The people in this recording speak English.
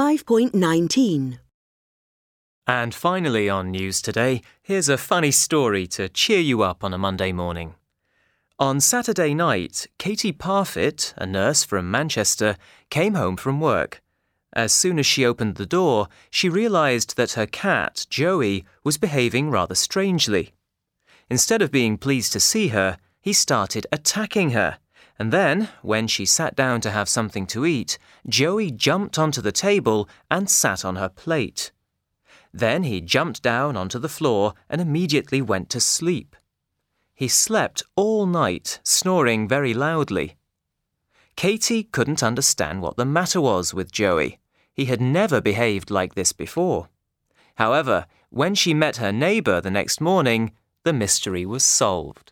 5.19. And finally on News Today, here's a funny story to cheer you up on a Monday morning. On Saturday night, Katie Parfitt, a nurse from Manchester, came home from work. As soon as she opened the door, she realized that her cat, Joey, was behaving rather strangely. Instead of being pleased to see her, he started attacking her. And then, when she sat down to have something to eat, Joey jumped onto the table and sat on her plate. Then he jumped down onto the floor and immediately went to sleep. He slept all night, snoring very loudly. Katie couldn't understand what the matter was with Joey. He had never behaved like this before. However, when she met her neighbour the next morning, the mystery was solved.